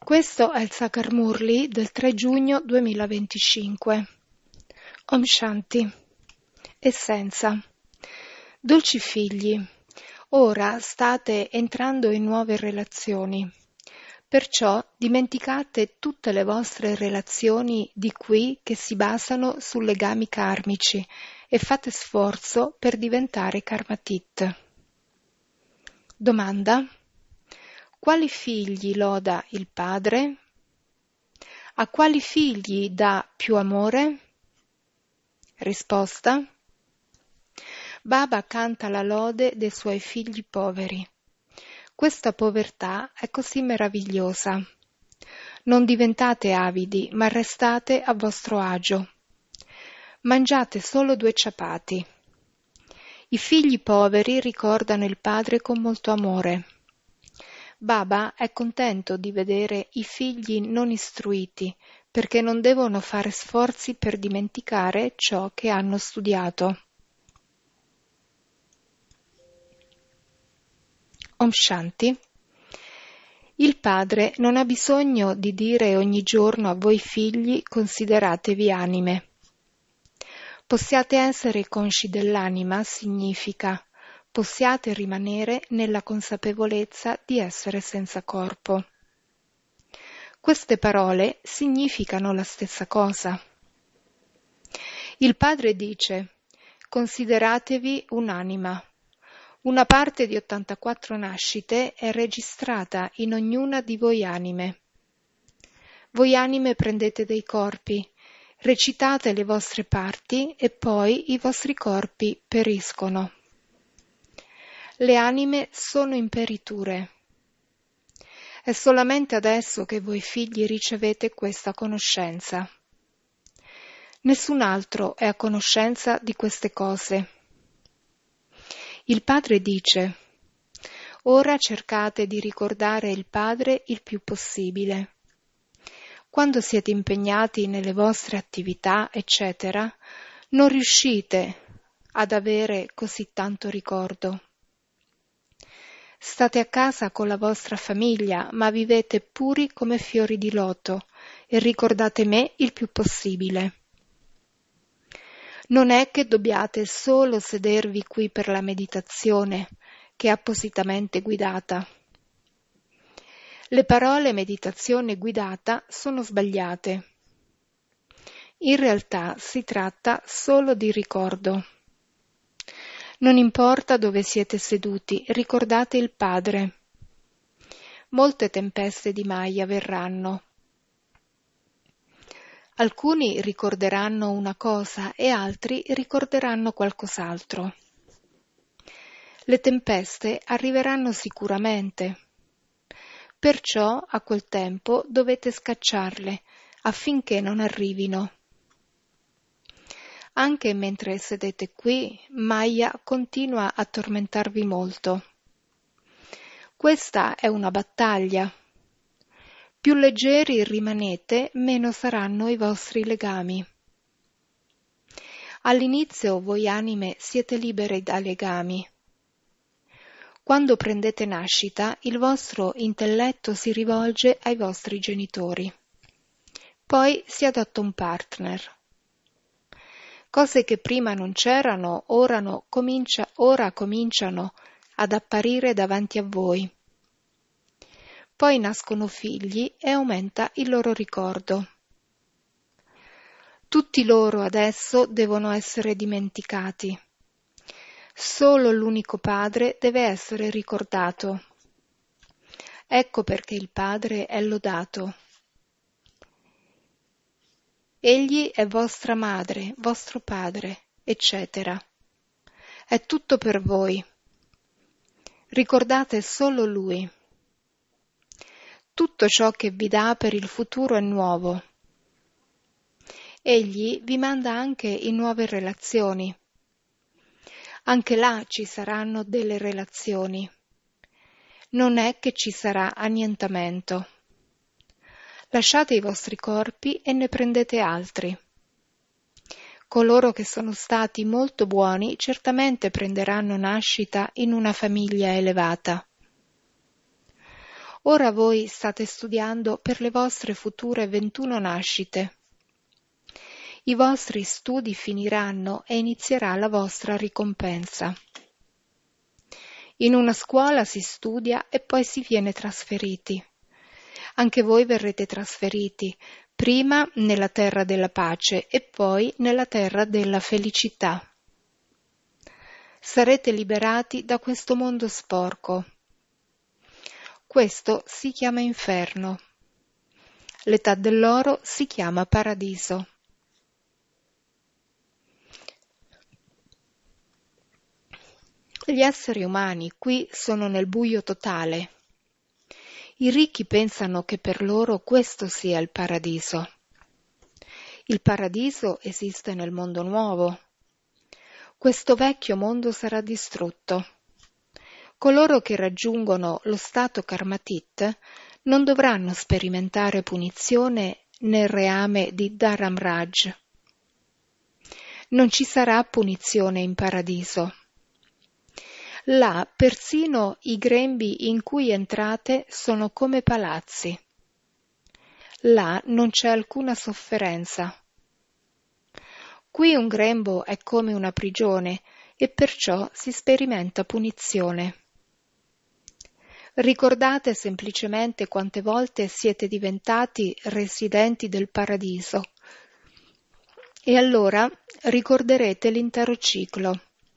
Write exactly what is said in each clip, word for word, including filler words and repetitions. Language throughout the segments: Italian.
Questo è il Sakar Murli del tre giugno duemilaventicinque. Om Shanti. Essenza. Dolci figli, ora state entrando in nuove relazioni, perciò dimenticate tutte le vostre relazioni di qui che si basano su legami karmici e fate sforzo per diventare karmatit. Domanda. Quali figli loda il padre? A quali figli dà più amore? Risposta. Baba canta la lode dei suoi figli poveri. Questa povertà è così meravigliosa. Non diventate avidi, ma restate a vostro agio. Mangiate solo due ciapati. I figli poveri ricordano il padre con molto amore. Baba è contento di vedere i figli non istruiti, perché non devono fare sforzi per dimenticare ciò che hanno studiato. Om Shanti. Il padre non ha bisogno di dire ogni giorno a voi figli consideratevi anime. Possiate essere consci dell'anima significa possiate rimanere nella consapevolezza di essere senza corpo. Queste parole significano la stessa cosa. Il padre dice: consideratevi un'anima. Una parte di ottantaquattro nascite è registrata in ognuna di voi anime. Voi anime prendete dei corpi, recitate le vostre parti e poi i vostri corpi periscono. Le anime sono in periture. È solamente adesso che voi figli ricevete questa conoscenza. Nessun altro è a conoscenza di queste cose. Il padre dice: ora cercate di ricordare il padre il più possibile. Quando siete impegnati nelle vostre attività, eccetera, non riuscite ad avere così tanto ricordo. State a casa con la vostra famiglia, ma vivete puri come fiori di loto e ricordate me il più possibile. Non è che dobbiate solo sedervi qui per la meditazione, che è appositamente guidata. Le parole meditazione guidata sono sbagliate. In realtà si tratta solo di ricordo. Non importa dove siete seduti, ricordate il Padre. Molte tempeste di Maya verranno. Alcuni ricorderanno una cosa e altri ricorderanno qualcos'altro. Le tempeste arriveranno sicuramente. Perciò a quel tempo dovete scacciarle affinché non arrivino. Anche mentre sedete qui, Maya continua a tormentarvi molto. Questa è una battaglia. Più leggeri rimanete, meno saranno i vostri legami. All'inizio voi anime siete libere dai legami. Quando prendete nascita, il vostro intelletto si rivolge ai vostri genitori. Poi si adotta un partner. Cose che prima non c'erano, ora, no, comincia, ora cominciano ad apparire davanti a voi. Poi nascono figli e aumenta il loro ricordo. Tutti loro adesso devono essere dimenticati. Solo l'unico padre deve essere ricordato. Ecco perché il padre è lodato. Egli è vostra madre, vostro padre, eccetera. È tutto per voi. Ricordate solo lui. Tutto ciò che vi dà per il futuro è nuovo. Egli vi manda anche in nuove relazioni. Anche là ci saranno delle relazioni. Non è che ci sarà annientamento. Lasciate i vostri corpi e ne prendete altri. Coloro che sono stati molto buoni certamente prenderanno nascita in una famiglia elevata. Ora voi state studiando per le vostre future ventuno nascite. I vostri studi finiranno e inizierà la vostra ricompensa. In una scuola si studia e poi si viene trasferiti. Anche voi verrete trasferiti, prima nella terra della pace e poi nella terra della felicità. Sarete liberati da questo mondo sporco. Questo si chiama inferno. L'età dell'oro si chiama paradiso. Gli esseri umani qui sono nel buio totale. I ricchi pensano che per loro questo sia il paradiso. Il paradiso esiste nel mondo nuovo. Questo vecchio mondo sarà distrutto. Coloro che raggiungono lo stato Karmatit non dovranno sperimentare punizione nel reame di Dharamraj. Non ci sarà punizione in paradiso. Là persino i grembi in cui entrate sono come palazzi. Là non c'è alcuna sofferenza. Qui un grembo è come una prigione e perciò si sperimenta punizione. Ricordate semplicemente quante volte siete diventati residenti del paradiso e allora ricorderete l'intero ciclo.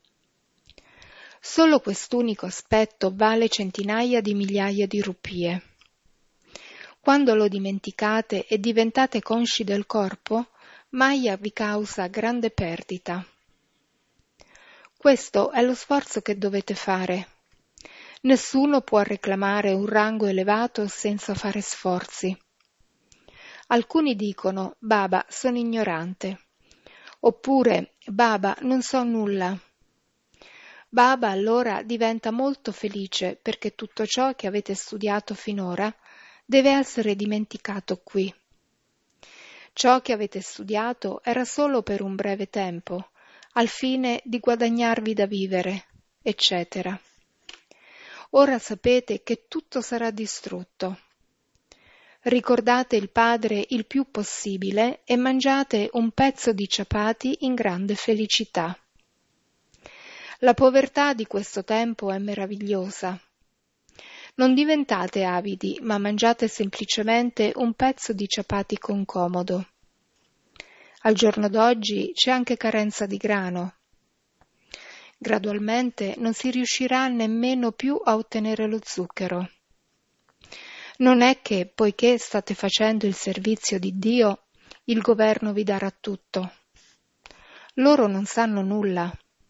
Solo quest'unico aspetto vale centinaia di migliaia di rupie. Quando lo dimenticate e diventate consci del corpo, Maya vi causa grande perdita. Questo è lo sforzo che dovete fare. Nessuno può reclamare un rango elevato senza fare sforzi. Alcuni dicono, Baba, sono ignorante. Oppure, Baba, non so nulla. Baba allora diventa molto felice perché tutto ciò che avete studiato finora deve essere dimenticato qui. Ciò che avete studiato era solo per un breve tempo, al fine di guadagnarvi da vivere, eccetera. Ora sapete che tutto sarà distrutto. Ricordate il Padre il più possibile e mangiate un pezzo di ciapati in grande felicità. La povertà di questo tempo è meravigliosa. Non diventate avidi, ma mangiate semplicemente un pezzo di ciapati con comodo. Al giorno d'oggi c'è anche carenza di grano. Gradualmente non si riuscirà nemmeno più a ottenere lo zucchero. Non è che, poiché state facendo il servizio di Dio, il governo vi darà tutto. Loro non sanno nulla.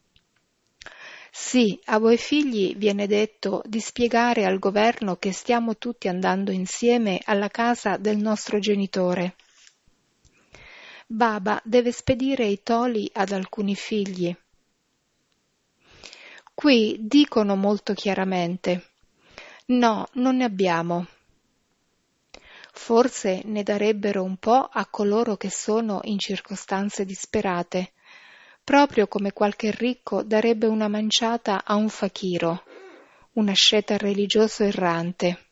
Sì, a voi figli viene detto di spiegare al governo che stiamo tutti andando insieme alla casa del nostro genitore. Baba deve spedire i toli ad alcuni figli. Qui dicono molto chiaramente, no, non ne abbiamo. Forse ne darebbero un po' a coloro che sono in circostanze disperate, proprio come qualche ricco darebbe una manciata a un fakiro, un asceta religioso errante.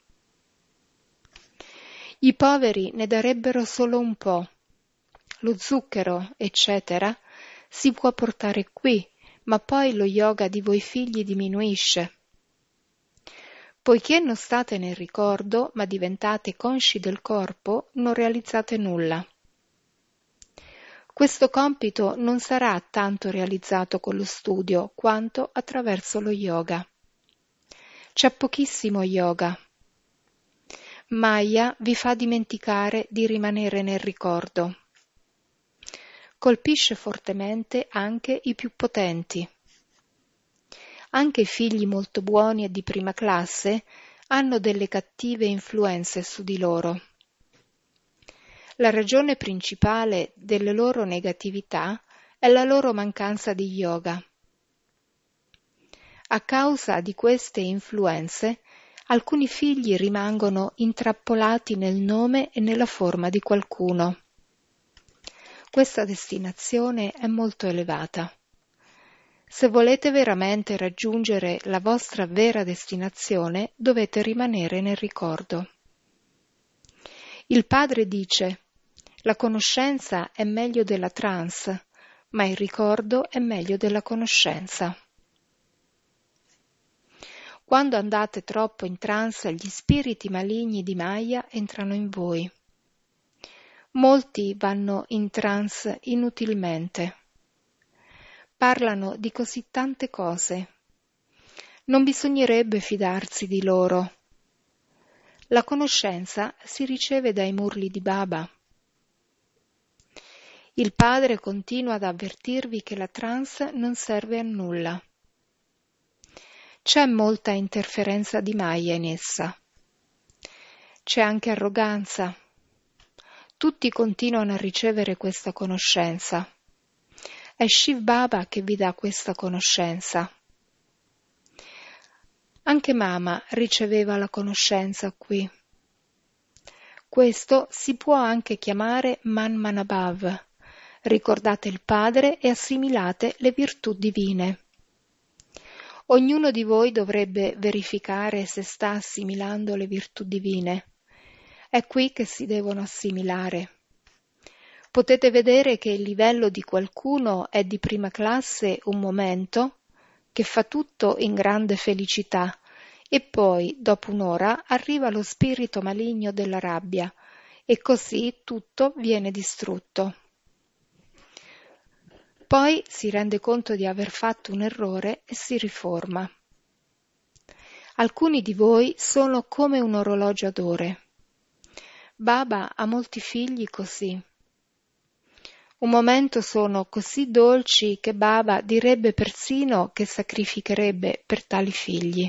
I poveri ne darebbero solo un po'. Lo zucchero, eccetera, si può portare qui, ma poi lo yoga di voi figli diminuisce. Poiché non state nel ricordo, ma diventate consci del corpo, non realizzate nulla. Questo compito non sarà tanto realizzato con lo studio quanto attraverso lo yoga. C'è pochissimo yoga. Maya vi fa dimenticare di rimanere nel ricordo. Colpisce fortemente anche i più potenti. Anche i figli molto buoni e di prima classe hanno delle cattive influenze su di loro. La ragione principale delle loro negatività è la loro mancanza di yoga. A causa di queste influenze, alcuni figli rimangono intrappolati nel nome e nella forma di qualcuno. Questa destinazione è molto elevata. Se volete veramente raggiungere la vostra vera destinazione, dovete rimanere nel ricordo. Il padre dice: la conoscenza è meglio della trance, ma il ricordo è meglio della conoscenza. Quando andate troppo in trance, gli spiriti maligni di Maya entrano in voi. Molti vanno in trance inutilmente. Parlano di così tante cose. Non bisognerebbe fidarsi di loro. La conoscenza si riceve dai murli di Baba. Il padre continua ad avvertirvi che la trance non serve a nulla. C'è molta interferenza di Maya in essa. C'è anche arroganza. Tutti continuano a ricevere questa conoscenza. È Shiv Baba che vi dà questa conoscenza. Anche Mama riceveva la conoscenza qui. Questo si può anche chiamare Man Manabhav. Ricordate il Padre e assimilate le virtù divine. Ognuno di voi dovrebbe verificare se sta assimilando le virtù divine. È qui che si devono assimilare. Potete vedere che il livello di qualcuno è di prima classe un momento, che fa tutto in grande felicità, e poi, dopo un'ora, arriva lo spirito maligno della rabbia, e così tutto viene distrutto. Poi si rende conto di aver fatto un errore e si riforma. Alcuni di voi sono come un orologio ad ore. Baba ha molti figli così. Un momento sono così dolci che Baba direbbe persino che sacrificherebbe per tali figli.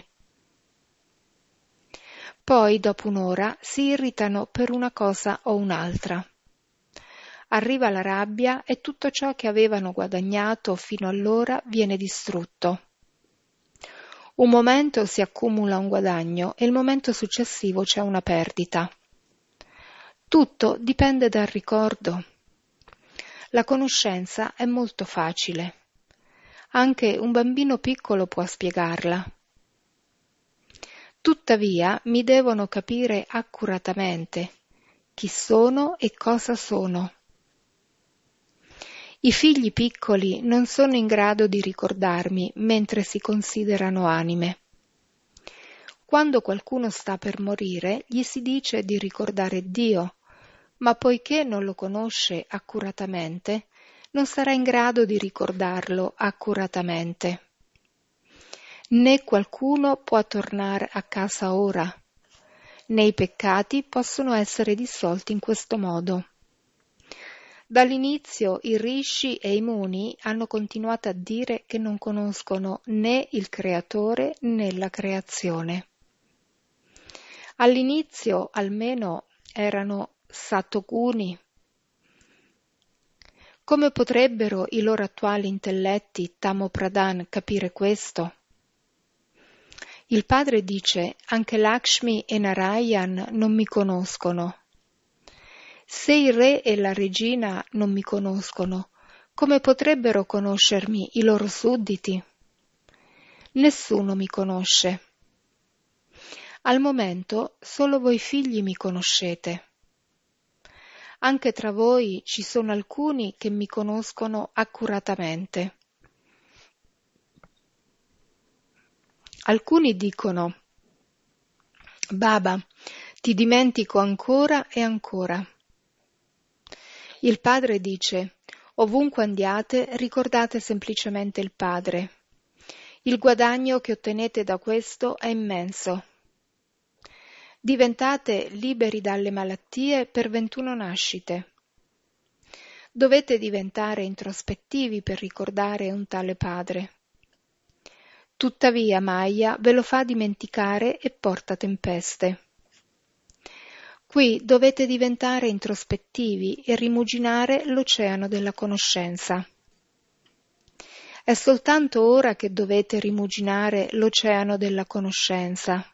Poi, dopo un'ora, si irritano per una cosa o un'altra. Arriva la rabbia e tutto ciò che avevano guadagnato fino allora viene distrutto. Un momento si accumula un guadagno e il momento successivo c'è una perdita. Tutto dipende dal ricordo. La conoscenza è molto facile. Anche un bambino piccolo può spiegarla. Tuttavia mi devono capire accuratamente chi sono e cosa sono. I figli piccoli non sono in grado di ricordarmi mentre si considerano anime. Quando qualcuno sta per morire, gli si dice di ricordare Dio, ma poiché non lo conosce accuratamente, non sarà in grado di ricordarlo accuratamente. Né qualcuno può tornare a casa ora, né i peccati possono essere dissolti in questo modo. Dall'inizio i Rishi e i Muni hanno continuato a dire che non conoscono né il Creatore né la creazione. All'inizio almeno erano Satoguni. Come potrebbero i loro attuali intelletti Tamopradhan capire questo? Il padre dice: anche Lakshmi e Narayan non mi conoscono. Se il re e la regina non mi conoscono, come potrebbero conoscermi i loro sudditi? Nessuno mi conosce. Al momento solo voi figli mi conoscete. Anche tra voi ci sono alcuni che mi conoscono accuratamente. Alcuni dicono: Baba, ti dimentico ancora e ancora. Il padre dice: ovunque andiate, ricordate semplicemente il Padre. Il guadagno che ottenete da questo è immenso. Diventate liberi dalle malattie per ventuno nascite. Dovete diventare introspettivi per ricordare un tale Padre. Tuttavia Maya ve lo fa dimenticare e porta tempeste. Qui dovete diventare introspettivi e rimuginare l'oceano della conoscenza. È soltanto ora che dovete rimuginare l'oceano della conoscenza.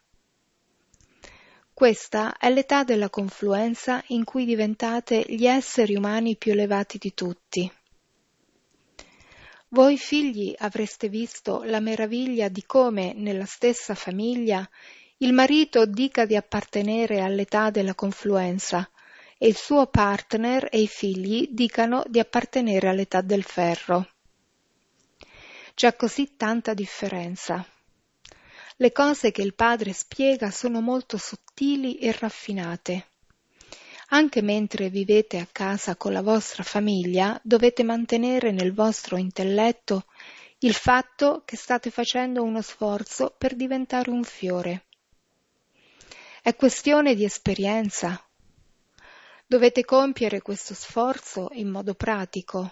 Questa è l'età della confluenza in cui diventate gli esseri umani più elevati di tutti. Voi figli avreste visto la meraviglia di come, nella stessa famiglia, il marito dica di appartenere all'età della confluenza e il suo partner e i figli dicano di appartenere all'età del ferro. C'è così tanta differenza. Le cose che il padre spiega sono molto sottili e raffinate. Anche mentre vivete a casa con la vostra famiglia, dovete mantenere nel vostro intelletto il fatto che state facendo uno sforzo per diventare un fiore. È questione di esperienza. Dovete compiere questo sforzo in modo pratico.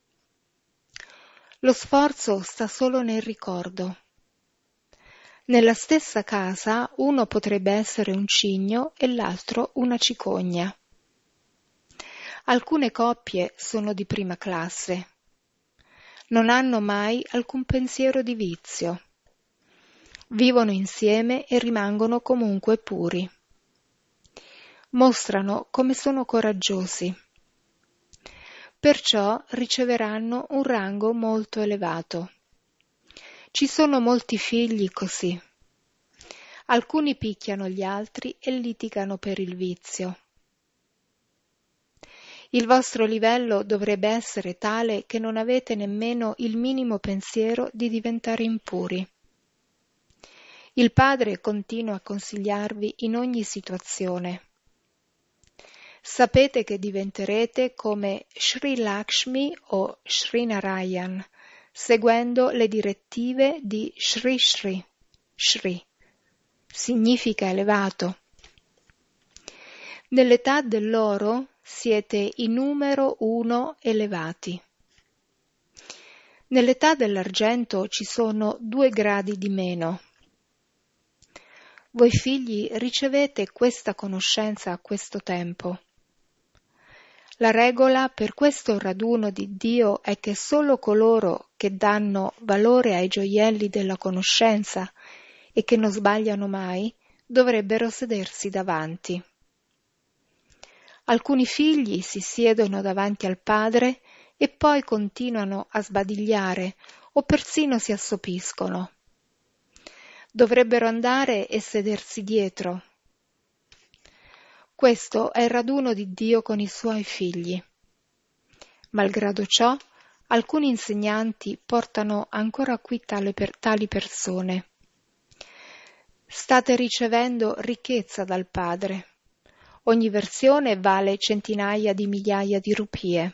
Lo sforzo sta solo nel ricordo. Nella stessa casa uno potrebbe essere un cigno e l'altro una cicogna. Alcune coppie sono di prima classe. Non hanno mai alcun pensiero di vizio. Vivono insieme e rimangono comunque puri. Mostrano come sono coraggiosi. Perciò riceveranno un rango molto elevato. Ci sono molti figli così. Alcuni picchiano gli altri e litigano per il vizio. Il vostro livello dovrebbe essere tale che non avete nemmeno il minimo pensiero di diventare impuri. Il padre continua a consigliarvi in ogni situazione. Sapete che diventerete come Sri Lakshmi o Sri Narayan, seguendo le direttive di Sri Sri. Sri significa elevato. Nell'età dell'oro siete in numero uno elevati. Nell'età dell'argento ci sono due gradi di meno. Voi figli ricevete questa conoscenza a questo tempo. La regola per questo raduno di Dio è che solo coloro che danno valore ai gioielli della conoscenza e che non sbagliano mai dovrebbero sedersi davanti. Alcuni figli si siedono davanti al padre e poi continuano a sbadigliare o persino si assopiscono. Dovrebbero andare e sedersi dietro. Questo è il raduno di Dio con i suoi figli. Malgrado ciò, alcuni insegnanti portano ancora qui tale per, tali persone. State ricevendo ricchezza dal Padre. Ogni versione vale centinaia di migliaia di rupie.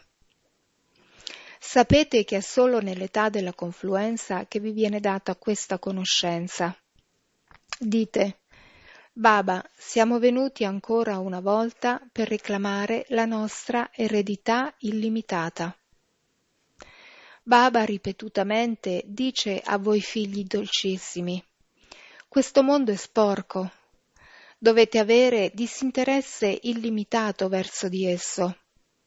Sapete che è solo nell'età della confluenza che vi viene data questa conoscenza. Dite: Baba, siamo venuti ancora una volta per reclamare la nostra eredità illimitata. Baba ripetutamente dice a voi figli dolcissimi: questo mondo è sporco, dovete avere disinteresse illimitato verso di esso.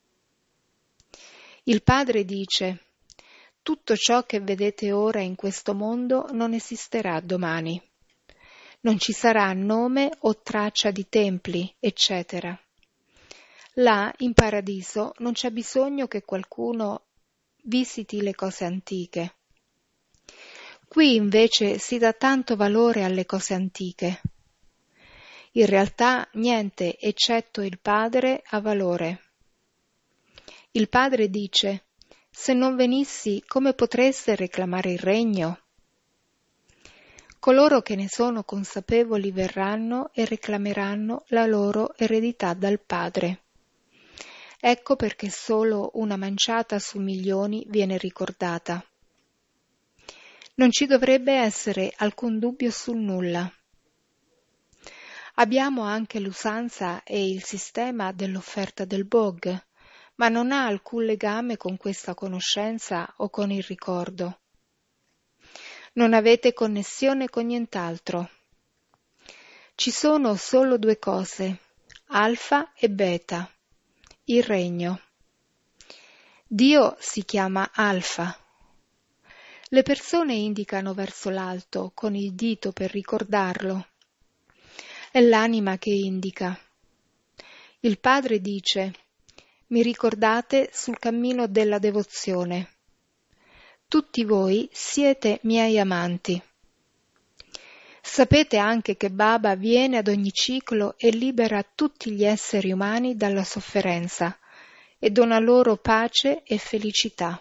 Il Padre dice: tutto ciò che vedete ora in questo mondo non esisterà domani. Non ci sarà nome o traccia di templi, eccetera. Là, in paradiso, non c'è bisogno che qualcuno visiti le cose antiche. Qui invece si dà tanto valore alle cose antiche. In realtà niente eccetto il Padre ha valore. Il Padre dice: se non venissi, come potreste reclamare il regno? Coloro che ne sono consapevoli verranno e reclameranno la loro eredità dal Padre. Ecco perché solo una manciata su milioni viene ricordata. Non ci dovrebbe essere alcun dubbio sul nulla. Abbiamo anche l'usanza e il sistema dell'offerta del Bhog, ma non ha alcun legame con questa conoscenza o con il ricordo. Non avete connessione con nient'altro. Ci sono solo due cose, alfa e beta, il regno. Dio si chiama alfa. Le persone indicano verso l'alto con il dito per ricordarlo. È l'anima che indica. Il Padre dice: mi ricordate sul cammino della devozione. tutti voi siete miei amanti. Sapete anche che Baba viene ad ogni ciclo e libera tutti gli esseri umani dalla sofferenza e dona loro pace e felicità.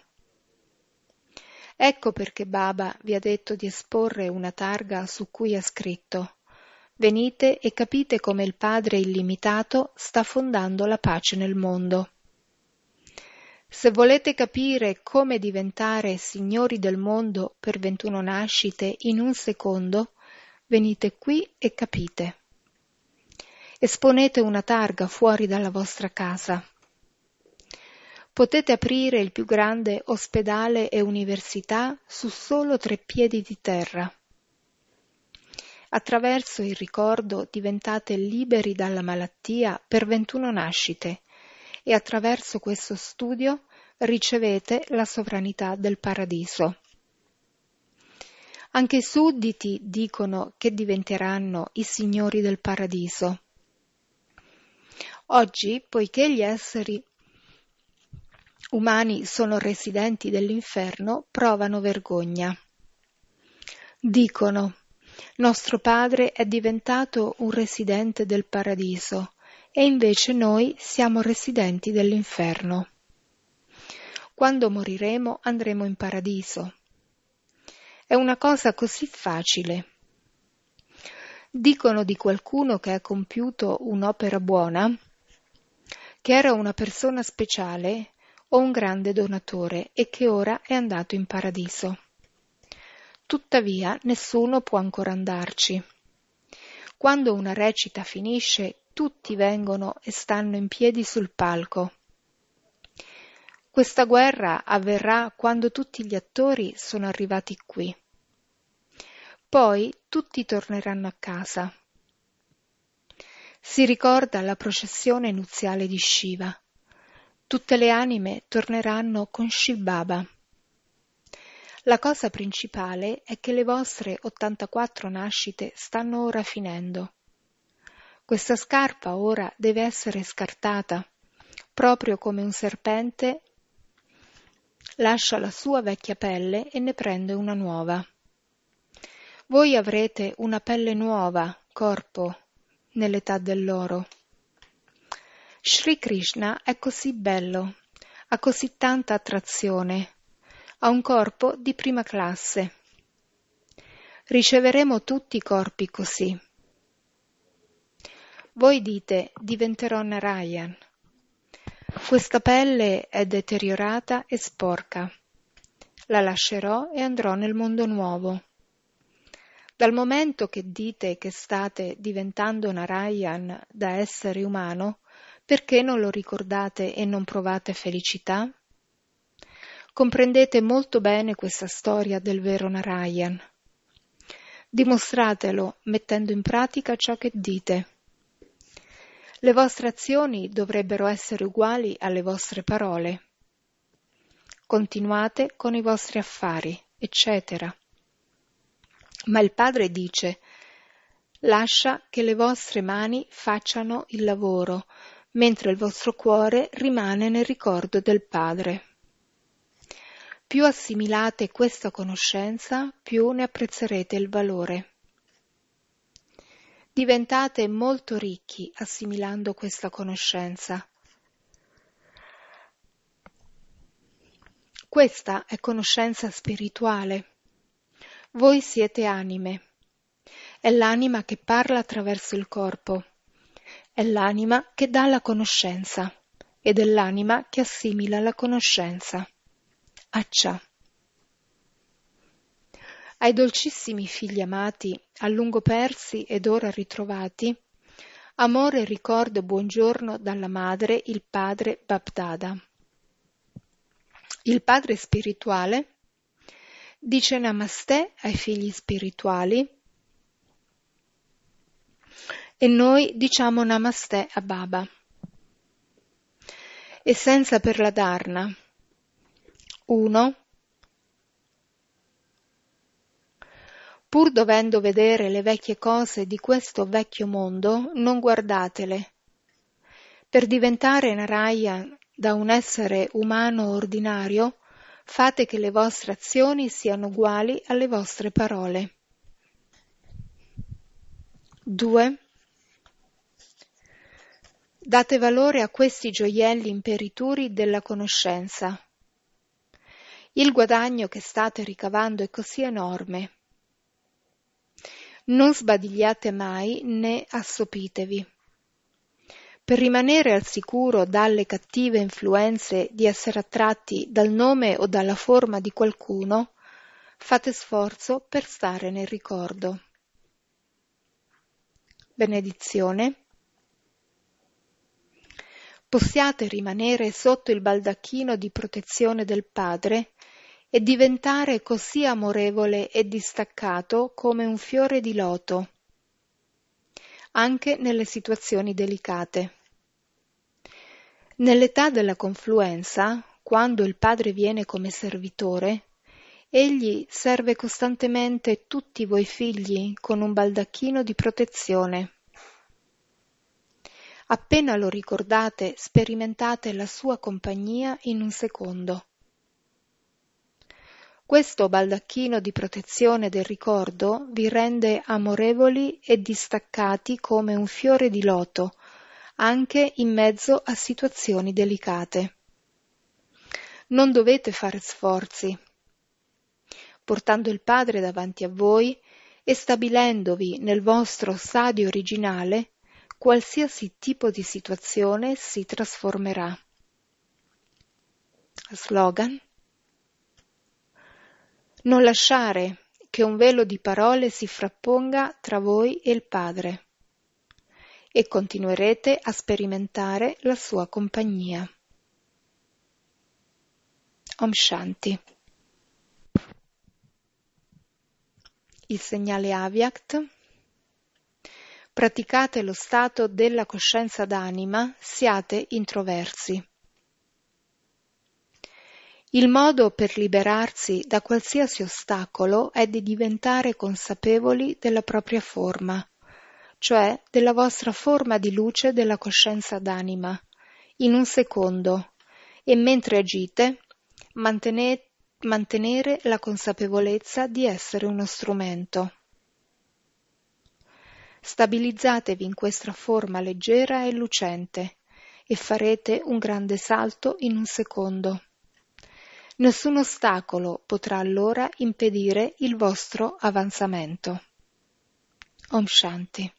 Ecco perché Baba vi ha detto di esporre una targa su cui ha scritto: venite e capite come il Padre illimitato sta fondando la pace nel mondo. Se volete capire come diventare signori del mondo per ventuno nascite in un secondo, venite qui e capite. Esponete una targa fuori dalla vostra casa. Potete aprire il più grande ospedale e università su solo tre piedi di terra. Attraverso il ricordo diventate liberi dalla malattia per ventuno nascite e attraverso questo studio ricevete la sovranità del paradiso. Anche i sudditi dicono che diventeranno i signori del paradiso. Oggi, poiché gli esseri umani sono residenti dell'inferno, provano vergogna. Dicono: nostro padre è diventato un residente del paradiso e invece noi siamo residenti dell'inferno. Quando moriremo andremo in paradiso. È una cosa così facile. Dicono di qualcuno che ha compiuto un'opera buona, che era una persona speciale o un grande donatore e che ora è andato in paradiso. Tuttavia nessuno può ancora andarci. Quando una recita finisce, tutti vengono e stanno in piedi sul palco. Questa guerra avverrà quando tutti gli attori sono arrivati qui. Poi tutti torneranno a casa. Si ricorda la processione nuziale di Shiva. Tutte le anime torneranno con Shiv Baba. La cosa principale è che le vostre ottantaquattro nascite stanno ora finendo. Questa scarpa ora deve essere scartata, proprio come un serpente lascia la sua vecchia pelle e ne prende una nuova. Voi avrete una pelle nuova, corpo, nell'età dell'oro. Sri Krishna è così bello, ha così tanta attrazione, ha un corpo di prima classe. Riceveremo tutti corpi così. Voi dite: diventerò Narayan. Questa pelle è deteriorata e sporca. La lascerò e andrò nel mondo nuovo. Dal momento che dite che state diventando Narayan da essere umano, perché non lo ricordate e non provate felicità? Comprendete molto bene questa storia del vero Narayan. Dimostratelo mettendo in pratica ciò che dite. Le vostre azioni dovrebbero essere uguali alle vostre parole. Continuate con i vostri affari, eccetera. Ma il Padre dice: lascia che le vostre mani facciano il lavoro, mentre il vostro cuore rimane nel ricordo del Padre. Più assimilate questa conoscenza, più ne apprezzerete il valore. Diventate molto ricchi assimilando questa conoscenza. Questa è conoscenza spirituale. Voi siete anime. È l'anima che parla attraverso il corpo. È l'anima che dà la conoscenza ed è l'anima che assimila la conoscenza. Accia. Ai dolcissimi figli amati, a lungo persi ed ora ritrovati, amore, ricordo e buongiorno dalla madre, il padre Babdada. Il padre spirituale dice Namaste ai figli spirituali e noi diciamo Namaste a Baba. Essenza per la Dharna. uno. Pur dovendo vedere le vecchie cose di questo vecchio mondo, non guardatele. Per diventare Narayan da un essere umano ordinario, Fate che le vostre azioni siano uguali alle vostre parole. due. Date valore a questi gioielli imperituri della conoscenza. Il guadagno che state ricavando è così enorme. Non sbadigliate mai né assopitevi. Per rimanere al sicuro dalle cattive influenze di essere attratti dal nome o dalla forma di qualcuno, fate sforzo per stare nel ricordo. Benedizione. Possiate rimanere sotto il baldacchino di protezione del Padre e diventare così amorevole e distaccato come un fiore di loto, anche nelle situazioni delicate. Nell'età della confluenza, quando il Padre viene come servitore, egli serve costantemente tutti voi figli con un baldacchino di protezione. Appena lo ricordate, sperimentate la sua compagnia in un secondo. Questo baldacchino di protezione del ricordo vi rende amorevoli e distaccati come un fiore di loto, anche in mezzo a situazioni delicate. Non dovete fare sforzi. Portando il Padre davanti a voi e stabilendovi nel vostro stadio originale, qualsiasi tipo di situazione si trasformerà. Slogan: non lasciare che un velo di parole si frapponga tra voi e il Padre, e continuerete a sperimentare la sua compagnia. Om Shanti. Il segnale Avyakt. Praticate lo stato della coscienza d'anima, siate introversi. Il modo per liberarsi da qualsiasi ostacolo è di diventare consapevoli della propria forma, cioè della vostra forma di luce della coscienza d'anima, in un secondo, e mentre agite, mantenete, mantenere la consapevolezza di essere uno strumento. Stabilizzatevi in questa forma leggera e lucente e farete un grande salto in un secondo. Nessun ostacolo potrà allora impedire il vostro avanzamento. Om Shanti.